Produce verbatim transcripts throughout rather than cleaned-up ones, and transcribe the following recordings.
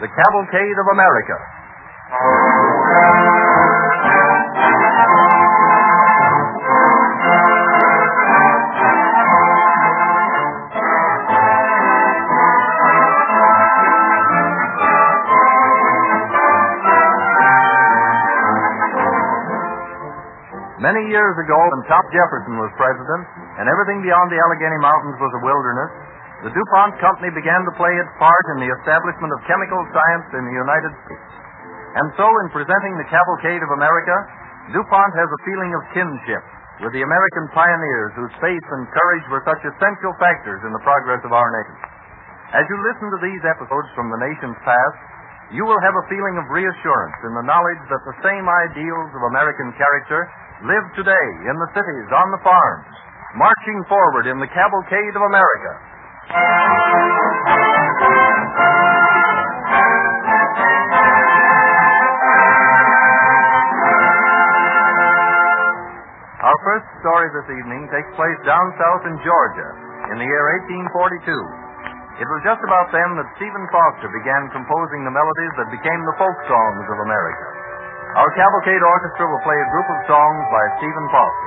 The Cavalcade of America. Many years ago, when Thomas Jefferson was president, and everything beyond the Allegheny Mountains was a wilderness, the DuPont Company began to play its part in the establishment of chemical science in the United States. And so, in presenting the Cavalcade of America, DuPont has a feeling of kinship with the American pioneers whose faith and courage were such essential factors in the progress of our nation. As you listen to these episodes from the nation's past, you will have a feeling of reassurance in the knowledge that the same ideals of American character live today in the cities, on the farms, marching forward in the Cavalcade of America. Our first story this evening takes place down south in Georgia in the year eighteen forty-two. It was just about then that Stephen Foster began composing the melodies that became the folk songs of America. Our Cavalcade Orchestra will play a group of songs by Stephen Foster.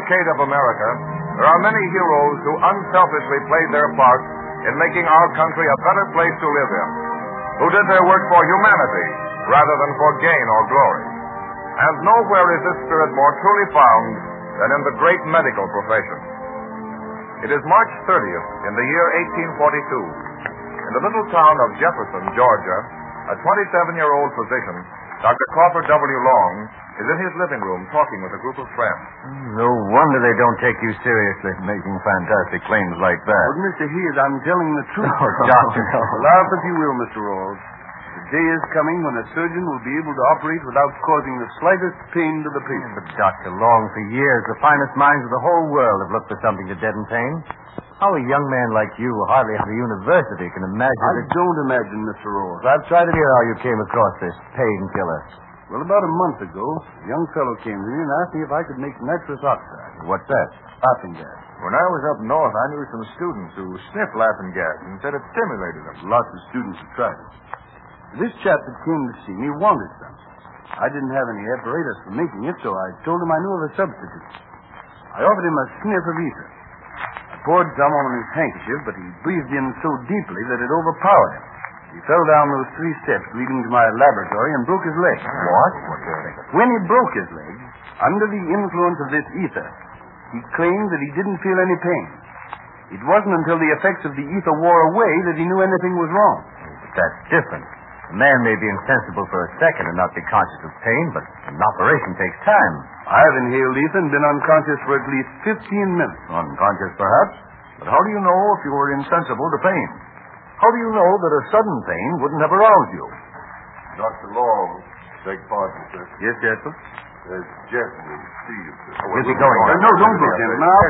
cavalcade of America, there are many heroes who unselfishly played their part in making our country a better place to live in, who did their work for humanity rather than for gain or glory. And nowhere is this spirit more truly found than in the great medical profession. It is March thirtieth in the year eighteen forty-two. In the little town of Jefferson, Georgia, a twenty-seven-year-old physician, Doctor Crawford W. Long, is in his living room talking with a group of friends. No wonder they don't take you seriously, making fantastic claims like that. But, Mister Hayes, I'm telling the truth. Oh, Doctor. Laugh if you will, Mister Rawls. The day is coming when a surgeon will be able to operate without causing the slightest pain to the patient. But, Doctor Long, for years, the finest minds of the whole world have looked for something to deaden pain. How a young man like you, hardly out of university, can imagine... I that... don't imagine, Mister Rawls. I've tried to hear how you came across this painkiller. Well, about a month ago, a young fellow came to me and asked me if I could make nitrous oxide. What's that? Laughing gas. When I was up north, I knew some students who sniffed laughing gas and said it stimulated them. Lots of students have tried it. This chap that came to see me wanted some. I didn't have any apparatus for making it, so I told him I knew of a substitute. I offered him a sniff of ether. I poured some on his handkerchief, but he breathed in so deeply that it overpowered him. He fell down those three steps leading to my laboratory and broke his leg. What? When he broke his leg, under the influence of this ether, he claimed that he didn't feel any pain. It wasn't until the effects of the ether wore away that he knew anything was wrong. But that's different. A man may be insensible for a second and not be conscious of pain, but an operation takes time. I've inhaled ether and been unconscious for at least fifteen minutes. Unconscious, perhaps? But how do you know if you were insensible to pain? How do you know that a sudden pain wouldn't have aroused you? Doctor Long, beg pardon, sir. Yes, Jasper? There's Jeff will see you, sir. Where's he going? Uh, no, don't go, Jim. Now.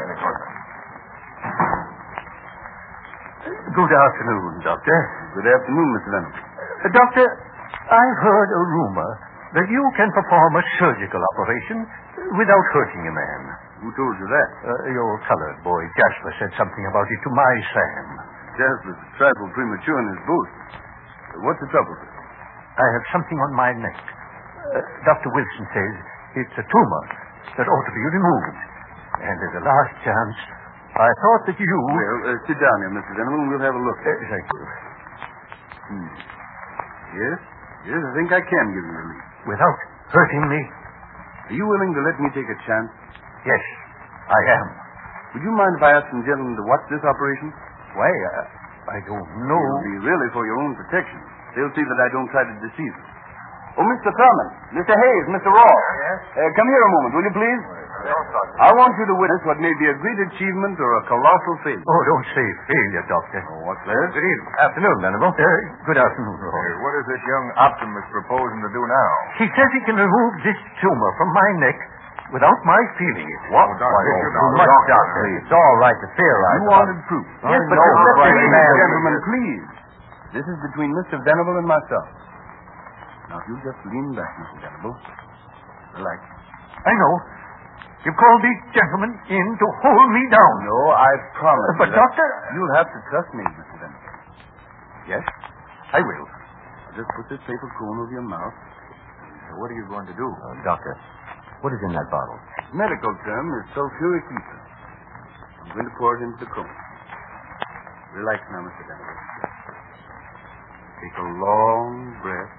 Good afternoon, Doctor. Good afternoon, Mister Venom. Uh, doctor, I've heard a rumor that you can perform a surgical operation without hurting a man. Who told you that? Uh, your colored boy, Jasper, said something about it to my Sam. Jasper's a trifle premature in his boast. Uh, what's the trouble? I have something on my neck. Uh, Doctor Wilson says it's a tumor that ought to be removed. And as a last chance, I thought that you... Well, uh, sit down here, Mister Venom, and we'll have a look. Uh, thank you. Hmm. Yes? Yes, I think I can give you relief. Without hurting me? Are you willing to let me take a chance? Yes, I am. Would you mind if I ask some gentlemen to watch this operation? Why, uh, I don't know. It'll be really for your own protection. They'll see that I don't try to deceive them. Oh, Mister Thurman, Mister Hayes, Mister Rawls. Yes? Uh, come here a moment, will you please? I want you to witness what may be a great achievement or a colossal failure. Oh, don't say failure, Doctor. Oh, what's that? Good evening. Afternoon, Venable. Uh, good afternoon, Hey, Rawls. what is this young optimist proposing to do now? He says he can remove this tumor from my neck without my feeling it. What? Oh, Doctor, Why, you oh, know, too much, Doctor, Doctor. please. It's all right to theorize. You about wanted it. proof. Yes, but no, just let ladies me and have- gentlemen, please. This is between Mister Venable and myself. Now, if you just lean back, Mister Venable. Relax. I know. You've called these gentlemen in to hold me down. No, I promise. Uh, but, you that Doctor... You'll have to trust me, Mister Venable. Yes, I will. Just put this paper cone over your mouth. What are you going to do? Uh, doctor, what is in that bottle? Medical term is sulfuric ether. I'm going to pour it into the cone. Relax now, Mister Venable. Take a long breath.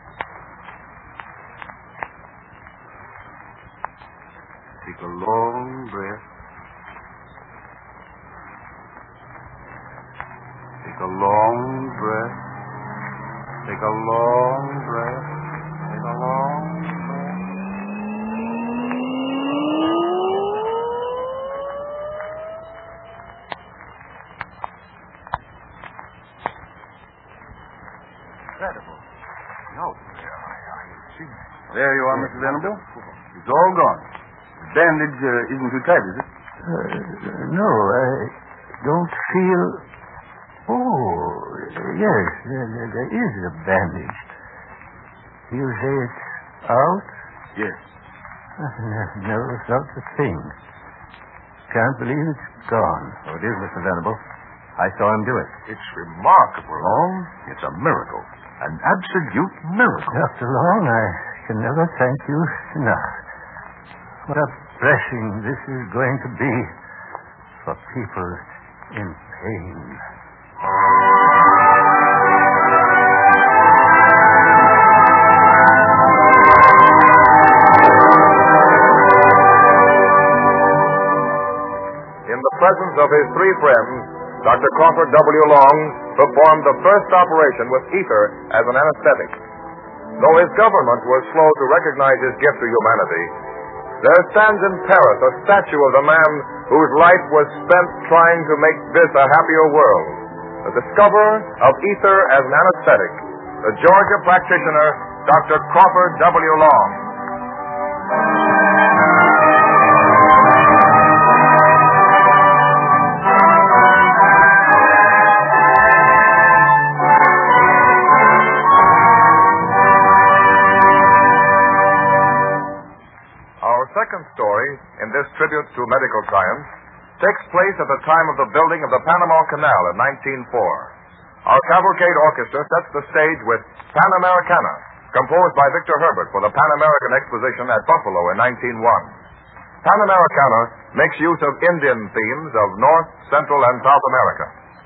Take a long breath. Take a long breath. Take a long breath. Take a long breath. Incredible. No, there, I, I see. There you are, Mister Venable. It's all gone. The bandage uh, isn't too tight, is it? Uh, no, I don't feel... Oh, yes, there, there- there is a bandage. You say it's out? Yes. I've never felt a thing. Can't believe it's gone. Oh, it is, Mister Venable. I saw him do it. It's remarkable, Long. It's a miracle. An absolute miracle. Doctor Long, I can never thank you enough. What a refreshing this is going to be for people in pain. In the presence of his three friends, Doctor Crawford W. Long performed the first operation with ether as an anesthetic. Though his government was slow to recognize his gift to humanity, there stands in Paris a statue of the man whose life was spent trying to make this a happier world. The discoverer of ether as an anesthetic, the Georgia practitioner, Doctor Crawford W. Long. Second story in this tribute to medical science takes place at the time of the building of the Panama Canal in nineteen oh four. Our cavalcade orchestra sets the stage with Pan Americana, composed by Victor Herbert for the Pan American Exposition at Buffalo in nineteen oh one. Pan Americana makes use of Indian themes of North, Central, and South America.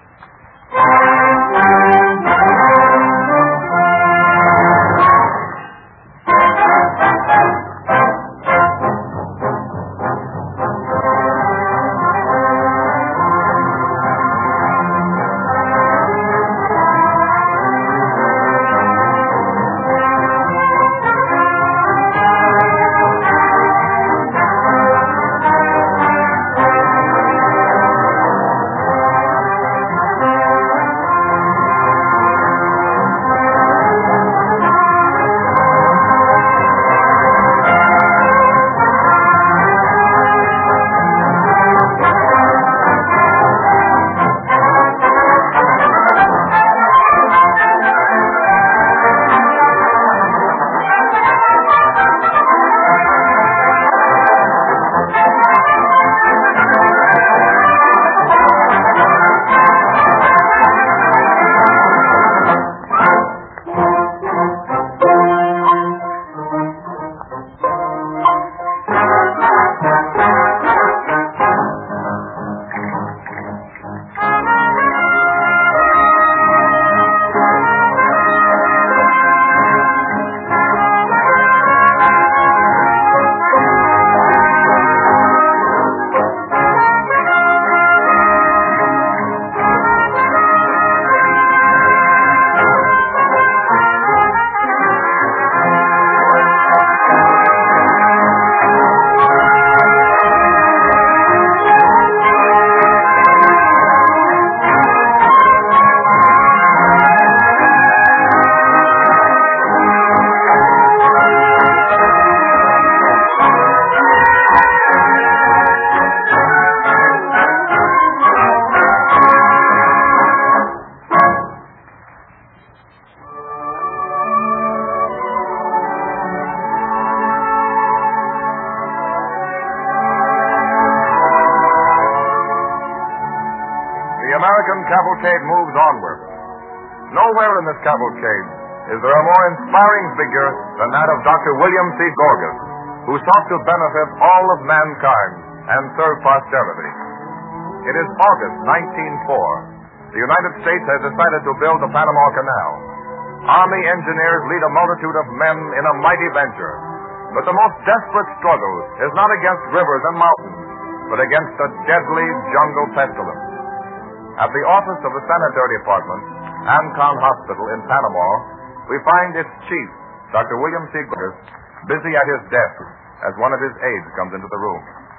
American cavalcade moves onward. Nowhere in this cavalcade is there a more inspiring figure than that of Doctor William C. Gorgas, who sought to benefit all of mankind and serve posterity. It is August nineteen oh four. The United States has decided to build the Panama Canal. Army engineers lead a multitude of men in a mighty venture. But the most desperate struggle is not against rivers and mountains, but against a deadly jungle pestilence. At the office of the Sanitary Department, Ancon Hospital in Panama, we find its chief, Doctor William C. Gorgas, busy at his desk as one of his aides comes into the room.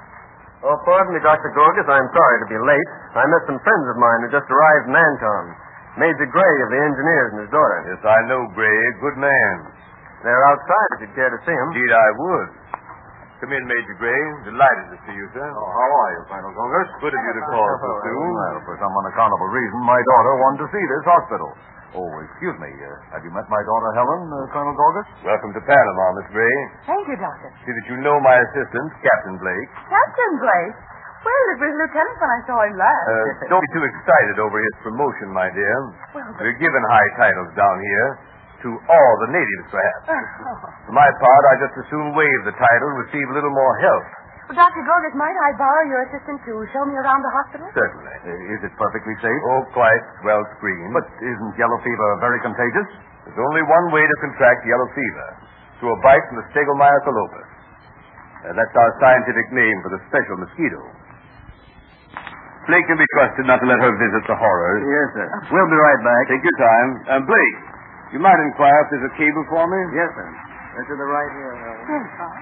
Oh, pardon me, Doctor Gorgas. I'm sorry to be late. I met some friends of mine who just arrived in Ancon. Major Gray of the engineers and his daughter. Yes, I know Gray. Good man. They're outside if you'd care to see them. Indeed, I would. Come in, Major Gray. Delighted to see you, sir. Oh, how are you, Colonel Gorgas? Good of you to call so soon. Well, for some unaccountable reason, my daughter wanted to see this hospital. Oh, excuse me. Uh, have you met my daughter, Helen, uh, Colonel Gorgas? Welcome to Panama, Miss Gray. Thank you, Doctor. See that you know my assistant, Captain Blake. Captain Blake? Well, it was Lieutenant when I saw him last. Uh, don't be too excited over his promotion, my dear. Well, but... We're given high titles down here. To all the natives, perhaps. Oh. For my part, I just as soon waive the title and receive a little more help. Well, Doctor Gorgas, might I borrow your assistant to show me around the hospital? Certainly. Uh, Is it perfectly safe? Oh, quite well screened. But isn't yellow fever very contagious? There's only one way to contract yellow fever. Through a bite from the Stegomyia colopus. Uh, that's our scientific name for the special mosquito. Blake can be trusted not to let her visit the horrors. Yes, sir. We'll be right back. Take your time. Uh, Blake, you might inquire if there's a cable for me? Yes, sir. That's to the right here. Yes, Bob.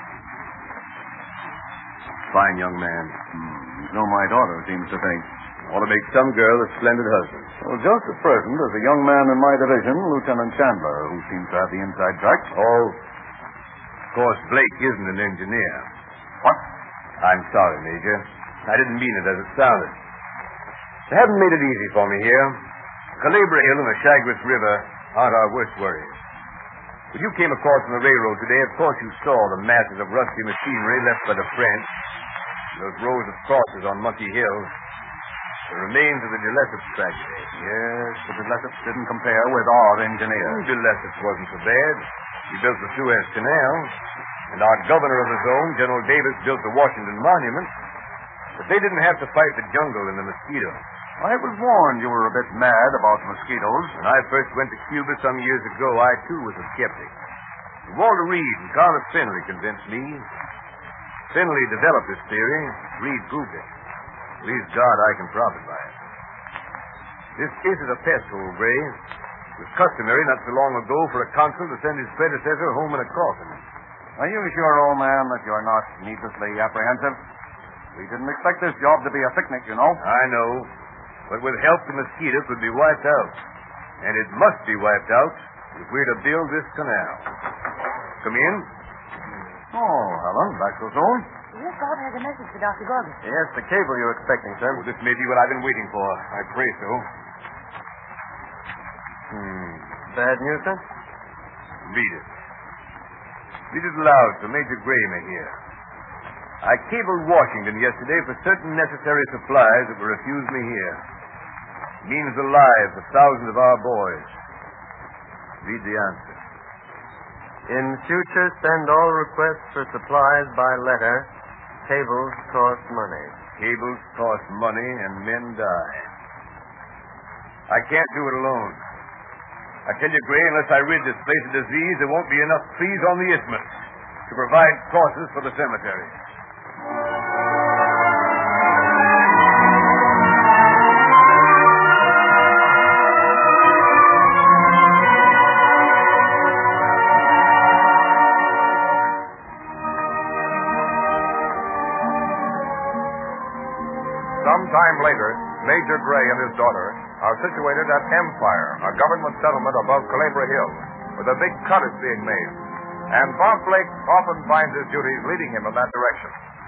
Fine young man. Hmm. He's no my daughter, it seems to think. Ought to make some girl a splendid husband. Well, just at present, there's a young man in my division, Lieutenant Chandler, who seems to have the inside track. Oh, of course, Blake isn't an engineer. What? I'm sorry, Major. I didn't mean it as it sounded. They haven't made it easy for me here. Calabria Hill and the Chagres River aren't our worst worries. When you came across on the railroad today, of course you saw the masses of rusty machinery left by the French, those rows of crosses on Monkey Hill, the remains of the De Lesseps tragedy. Yes, but De Lesseps didn't compare with our engineer. De Lesseps wasn't so bad. He built the Suez Canal, and our governor of the zone, General Davis, built the Washington Monument. But they didn't have to fight the jungle and the mosquito. I was warned you were a bit mad about mosquitoes. When I first went to Cuba some years ago, I too was a skeptic. Walter Reed and Carlos Finley convinced me. Finley developed this theory. Reed proved it. Please God, I can profit by it. This case is a pest hole, Gray. It was customary not so long ago for a consul to send his predecessor home in a coffin. Are you sure, old man, that you're not needlessly apprehensive? We didn't expect this job to be a picnic, you know. I know. But with help, the mosquitoes would be wiped out. And it must be wiped out if we're to build this canal. Come in. Oh, Helen, back so soon? Yes, Bob has a message for Doctor Gorgas. Yes, the cable you're expecting, sir. Oh, this may be what I've been waiting for. I pray so. Hmm. Bad news, sir? Read it. Read it aloud so Major Gray may hear. I cabled Washington yesterday for certain necessary supplies that were refused me here. It means the lives of thousands of our boys. Read the answer. In future, send all requests for supplies by letter. Cables cost money. Cables cost money and men die. I can't do it alone. I tell you, Gray, unless I rid this place of disease, there won't be enough trees on the isthmus to provide crosses for the cemetery. Sometime later, Major Gray and his daughter are situated at Empire, a government settlement above Calabria Hill, where the big cut is being made. And Bob Blake often finds his duties leading him in that direction.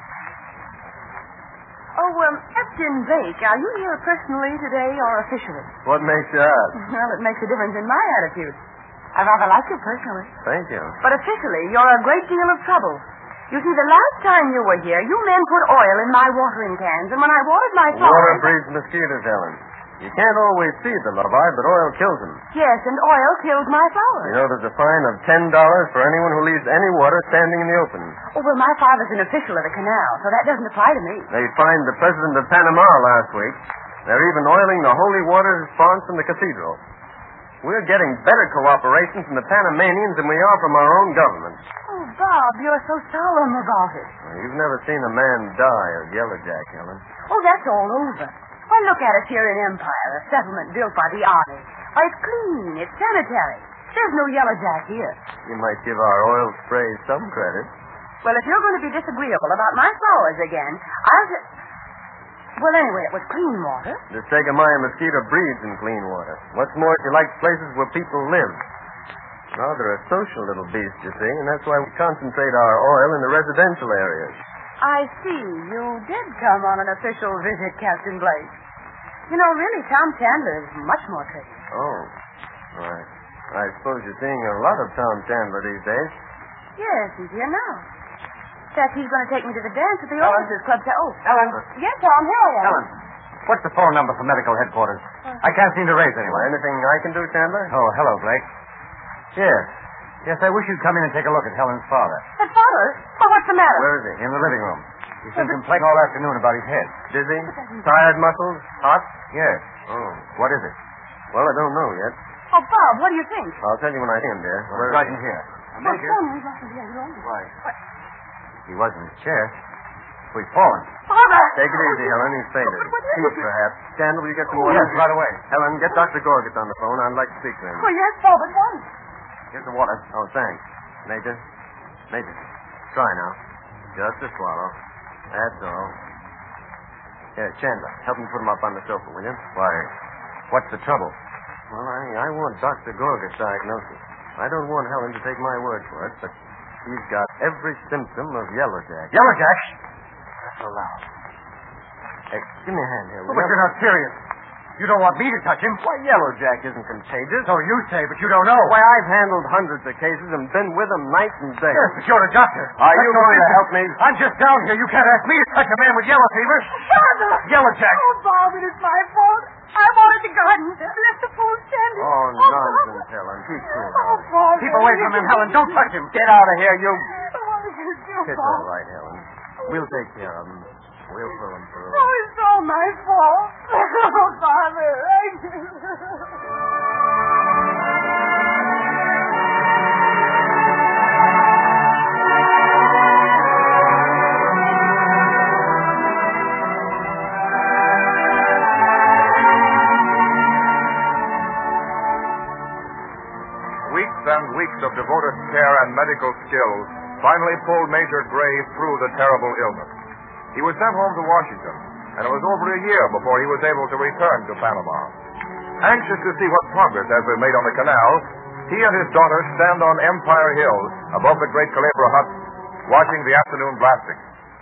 Oh, um, Captain Blake, are you here personally today or officially? What makes you ask? Well, it makes a difference in my attitude. I rather like you personally. Thank you. But officially, you're a great deal of trouble. You see, the last time you were here, you men put oil in my watering cans, and when I watered my flowers... Water breeds mosquitoes, Helen. You can't always feed the love-eye, but oil kills them. Yes, and oil kills my flowers. You know, there's a fine of ten dollars for anyone who leaves any water standing in the open. Oh, well, my father's an official of the canal, so that doesn't apply to me. They fined the president of Panama last week. They're even oiling the holy water response from the cathedral. We're getting better cooperation from the Panamanians than we are from our own government. Oh, Bob, you're so solemn about it. Well, you've never seen a man die of yellowjack, Helen. Oh, that's all over. Why, look at us here in Empire, a settlement built by the army. Why, it's clean, it's sanitary. There's no yellowjack here. You might give our oil spray some credit. Well, if you're going to be disagreeable about my flowers again, I'll just... Well, anyway, it was clean water. The Stegomyia mosquito breeds in clean water. What's more, she likes places where people live. Now, they're a social little beast, you see, and that's why we concentrate our oil in the residential areas. I see. You did come on an official visit, Captain Blake. You know, really, Tom Chandler is much more tricky. Oh. Right. I suppose you're seeing a lot of Tom Chandler these days. Yes, he's here now. In fact, he's going to take me to the dance at the Officers Club. To... Oh, Helen. Yes, Tom, here I am. Helen, what's the phone number for medical headquarters? I can't seem to raise anyone. Anything I can do, Chandler? Oh, hello, Blake. Yes. Yes, I wish you'd come in and take a look at Helen's father. But, Father, well, what's the matter? Where is he? In the living room. He's been complaining all afternoon about his head. Dizzy? Tired muscles? Hot? Yes. Oh. What is it? Well, I don't know yet. Oh, Bob, what do you think? I'll tell you when I see him, dear. Where is Sergeant he? here. What's wrong? He's not here. He's wrong. Why? He was in his chair. We've fallen. Father! Take it easy, Helen. He's fainted. But what is Heat, it? perhaps. Stan, will you get some water? Yes, right away. Helen, get Doctor Gorgas on the phone. I'd like to speak to him. Oh, yes, Bob, at once. Here's the water. Oh, thanks. Major? Major, try now. Just a swallow. That's all. Here, Chandler, help me put him up on the sofa, will you? Why, what's the trouble? Well, I, I want Doctor Gorgas' diagnosis. I don't want Helen to take my word for it, but he's got every symptom of yellow jack. Yellow Jack? That's so loud. Hey, give me a hand here, will But you? you're not serious. You don't want me to touch him. Why, yellow jack isn't contagious. So you say, but you don't know. Why, I've handled hundreds of cases and been with them night and day. Yes, but you're a doctor. Are That's you no going to reason. help me? I'm just down here. You can't ask me to touch a man with yellow fever. Father! Yellow Jack. Oh, Bob, it is my fault. I wanted the garden. Left the fool standing. Oh, nonsense, Helen. Keep cool. Oh, Bob. Keep away from him, Helen. Don't touch him. Get out of here, you... What are you going to do, It's Bob? all right, Helen. We'll take care of him. We'll pull him through. Oh, it's all my fault. Oh, Father. Weeks and weeks of devoted care and medical skill finally pulled Major Gray through the terrible illness. He was sent home to Washington, and it was over a year before he was able to return to Panama. Anxious to see what progress has been made on the canal, he and his daughter stand on Empire Hill above the great Culebra Hudson, watching the afternoon blasting.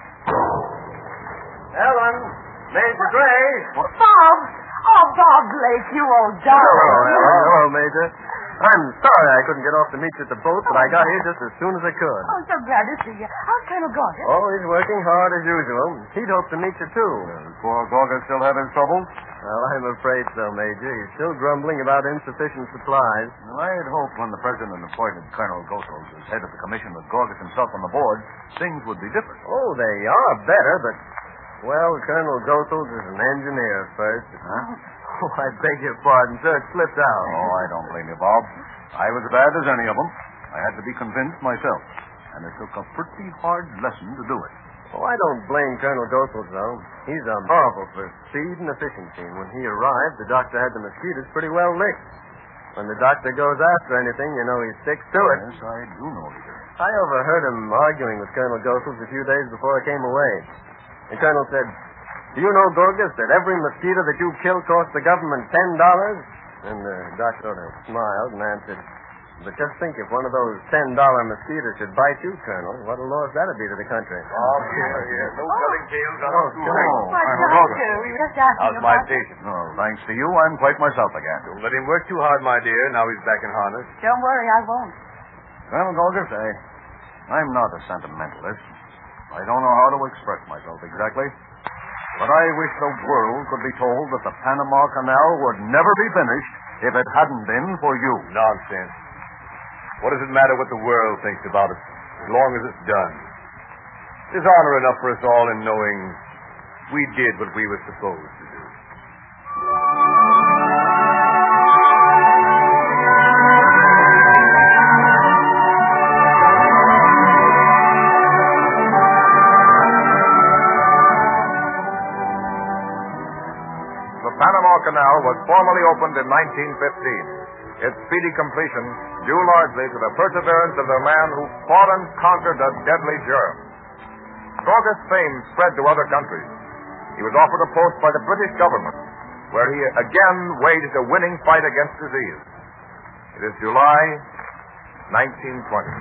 Helen! Major Gray! Bob! Oh, Bob Blake, you old dog. Hello, Helen. Hello, Major. I'm sorry I couldn't get off to meet you at the boat, but I got here just as soon as I could. Oh, I'm so glad to see you. How's Colonel Gorgas? Oh, he's working hard as usual. He'd hoped to meet you, too. Does poor Gorgas still have his troubles? Well, I'm afraid so, Major. He's still grumbling about insufficient supplies. Well, I had hoped when the president appointed Colonel Goethals as head of the commission with Gorgas himself on the board, things would be different. Oh, they are better, but... Well, Colonel Goethals is an engineer first. Huh? Oh, I beg your pardon, sir. It slipped out. Oh, I don't blame you, Bob. I was as bad as any of them. I had to be convinced myself. And it took a pretty hard lesson to do it. Oh, I don't blame Colonel Goethals, though. He's a marvel for speed and efficiency. And when he arrived, the doctor had the mosquitoes pretty well licked. When the doctor goes after anything, you know he sticks to it. Yes, I do know, Leader. I overheard him arguing with Colonel Goethals a few days before I came away. The colonel said, "Do you know, Gorgas, that every mosquito that you kill costs the government ten dollars? And the doctor sort of smiled and answered, "But just think if one of those ten-dollar mosquitoes should bite you, Colonel, what a loss that'd be to the country." Oh, here, here. No telling tales on Oh, a sure. school. Why, Colonel Doctor, Gorgas. we were just asking How's my about... patient? No, thanks to you, I'm quite myself again. Don't let him work too hard, my dear. Now he's back in harness. Don't worry, I won't. Colonel Gorgas, I, I'm not a sentimentalist. I don't know how to express myself exactly. But I wish the world could be told that the Panama Canal would never be finished if it hadn't been for you. Nonsense. What does it matter what the world thinks about it, as long as it's done? There's honor enough for us all in knowing we did what we were supposed to do. The Panama Canal was formally opened in nineteen fifteen. Its speedy completion due largely to the perseverance of the man who fought and conquered a deadly germ. Gorgas' fame spread to other countries. He was offered a post by the British government, where he again waged a winning fight against disease. It is July nineteen twenty.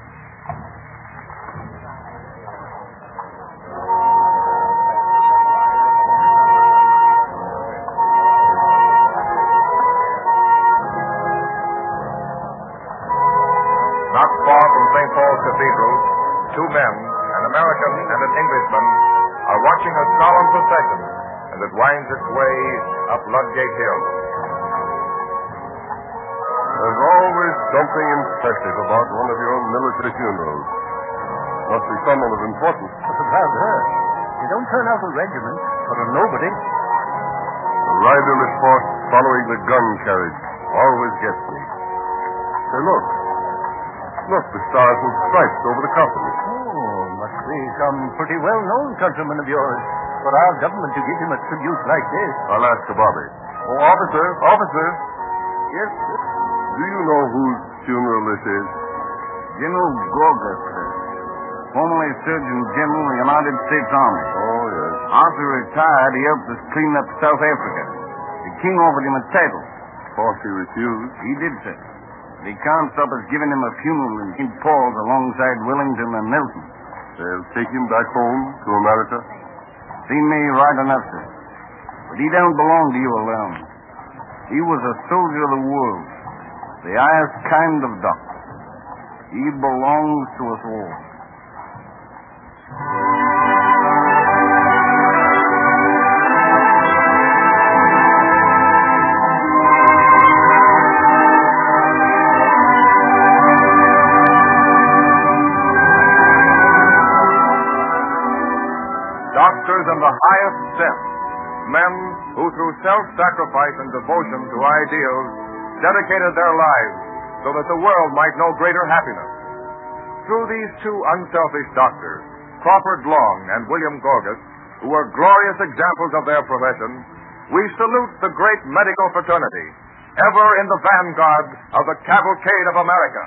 Not far from Saint Paul's Cathedral, two men, an American and an Englishman, are watching a solemn procession as it winds its way up Ludgate Hill. There's always something impressive about one of your military funerals. Must be someone of importance. That's her. You don't turn out a regiment, but a nobody. The riderless horse following the gun carriage always gets me. Say, look. Look, the stars and stripes over the coffin. Oh, must be some pretty well-known countryman of yours for our government to give him a tribute like this. I'll ask the Bobby. Oh, officer, officer. Yes, sir. Do you know whose funeral this is? General Gorgas, sir. Formerly Surgeon General of the United States Army. Oh, yes. After he retired, he helped us clean up South Africa. The king offered him a title. Of course he refused. He did, sir. But he can't stop us giving him a funeral in Saint Paul's alongside Wellington and Nelson. They'll take him back home to America? Seen me right enough, sir. But he don't belong to you alone. He was a soldier of the world. The highest kind of doctor. He belongs to us all. Doctors in the highest sense, men who through self-sacrifice and devotion to ideals dedicated their lives so that the world might know greater happiness. Through these two unselfish doctors, Crawford Long and William Gorgas, who were glorious examples of their profession, we salute the great medical fraternity, ever in the vanguard of the cavalcade of America.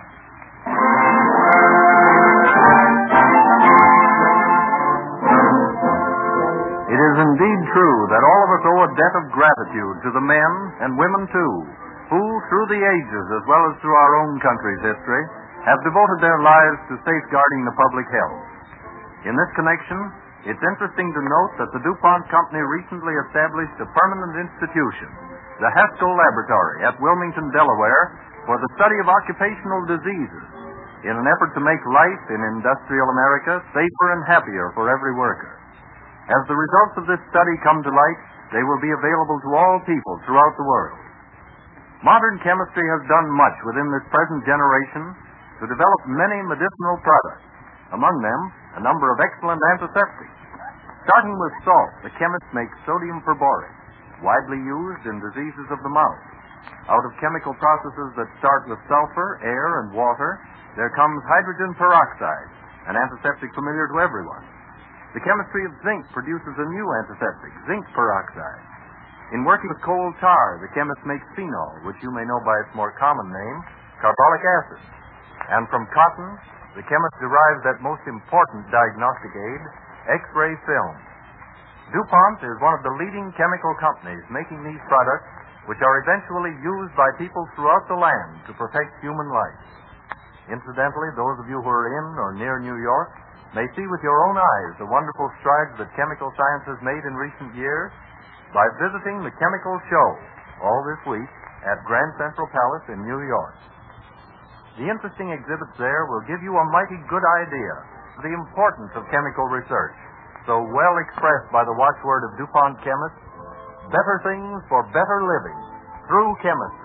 It is indeed true that all of us owe a debt of gratitude to the men, and women too, who, through the ages as well as through our own country's history, have devoted their lives to safeguarding the public health. In this connection, it's interesting to note that the DuPont Company recently established a permanent institution, the Haskell Laboratory at Wilmington, Delaware, for the study of occupational diseases, in an effort to make life in industrial America safer and happier for every worker. As the results of this study come to light, they will be available to all people throughout the world. Modern chemistry has done much within this present generation to develop many medicinal products, among them a number of excellent antiseptics. Starting with salt, the chemist makes sodium perborate, widely used in diseases of the mouth. Out of chemical processes that start with sulfur, air, and water, there comes hydrogen peroxide, an antiseptic familiar to everyone. The chemistry of zinc produces a new antiseptic, zinc peroxide. In working with coal tar, the chemist makes phenol, which you may know by its more common name, carbolic acid. And from cotton, the chemist derives that most important diagnostic aid, X-ray film. DuPont is one of the leading chemical companies making these products, which are eventually used by people throughout the land to protect human life. Incidentally, those of you who are in or near New York may see with your own eyes the wonderful strides that chemical science has made in recent years by visiting the Chemical Show all this week at Grand Central Palace in New York. The interesting exhibits there will give you a mighty good idea of the importance of chemical research, so well expressed by the watchword of DuPont chemists, better things for better living through chemistry.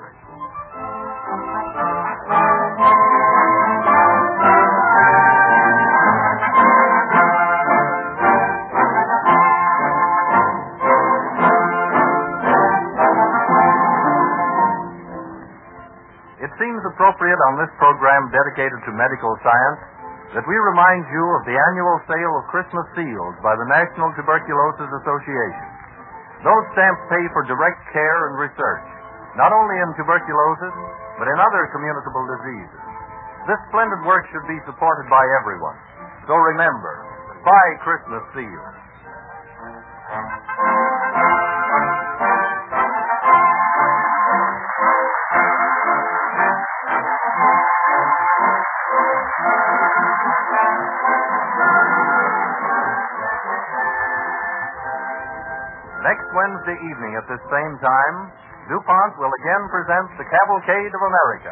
It seems appropriate on this program dedicated to medical science that we remind you of the annual sale of Christmas seals by the National Tuberculosis Association. Those stamps pay for direct care and research, not only in tuberculosis, but in other communicable diseases. This splendid work should be supported by everyone. So remember, buy Christmas seals. Next Wednesday evening at this same time, DuPont will again present the Cavalcade of America.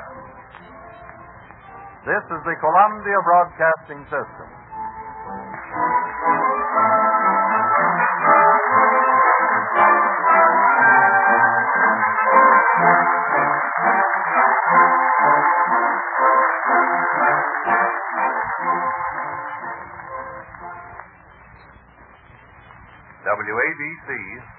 This is the Columbia Broadcasting System. C